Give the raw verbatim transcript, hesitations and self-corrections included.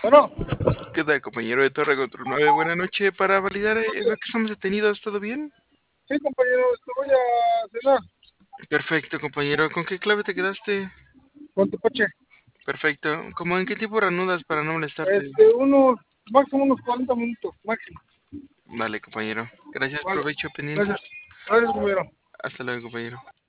Bueno, ¿Qué tal, compañero de Torre Control nueve? Buena noche. Para validar, eh, veo que estamos detenidos. ¿Todo bien? sí, compañero, te voy a cenar Perfecto, compañero. ¿Con qué clave te quedaste? con tu coche. Perfecto. ¿Cómo en qué tiempo reanudas para no molestarte? Este, unos, máximo unos cuarenta minutos, máximo. Vale, compañero. Gracias, Vale, provecho, pendientes. gracias. Gracias, compañero. Hasta luego, compañero.